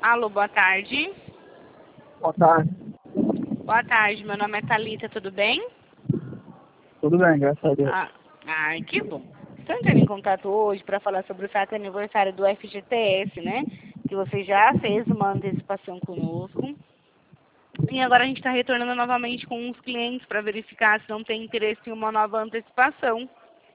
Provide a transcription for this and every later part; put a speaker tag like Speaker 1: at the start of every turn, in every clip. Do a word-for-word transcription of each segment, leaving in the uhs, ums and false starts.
Speaker 1: Alô, boa tarde.
Speaker 2: Boa tarde.
Speaker 1: Boa tarde, meu nome é Thalita, tudo bem?
Speaker 2: Tudo bem, graças a Deus.
Speaker 1: Ah, ai, que bom. Estou entrando em contato hoje para falar sobre o fato aniversário do F G T S, né? Que você já fez uma antecipação conosco. E agora a gente está retornando novamente com os clientes para verificar se não tem interesse em uma nova antecipação.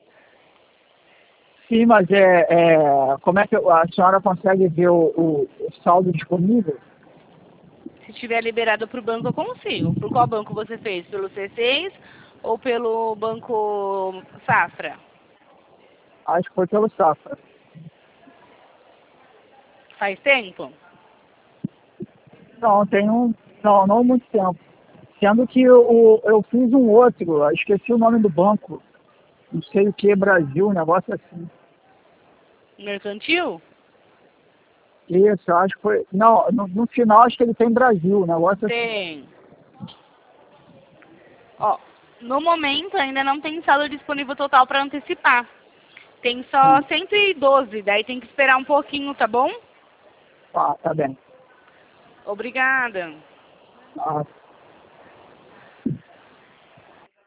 Speaker 2: Sim, mas é, é, como é que a senhora consegue ver o, o, o saldo disponível?
Speaker 1: Se tiver liberado para o banco, eu consigo. Por qual banco você fez? Pelo C seis ou pelo Banco Safra?
Speaker 2: Acho que foi pelo Safra.
Speaker 1: Faz tempo?
Speaker 2: Não, tem um. Não, não muito tempo. Sendo que eu, eu fiz um outro, eu esqueci o nome do banco. Não sei o que, Brasil, um negócio assim.
Speaker 1: Mercantil?
Speaker 2: Isso, eu acho que foi. Não, no, no final acho que ele tem Brasil, um negócio assim.
Speaker 1: Tem. Ó, no momento ainda não tem saldo disponível total para antecipar. Tem só
Speaker 2: Sim.
Speaker 1: cento e doze, daí tem que esperar um pouquinho, tá bom?
Speaker 2: Tá, tá bem.
Speaker 1: Obrigada.
Speaker 2: Ah,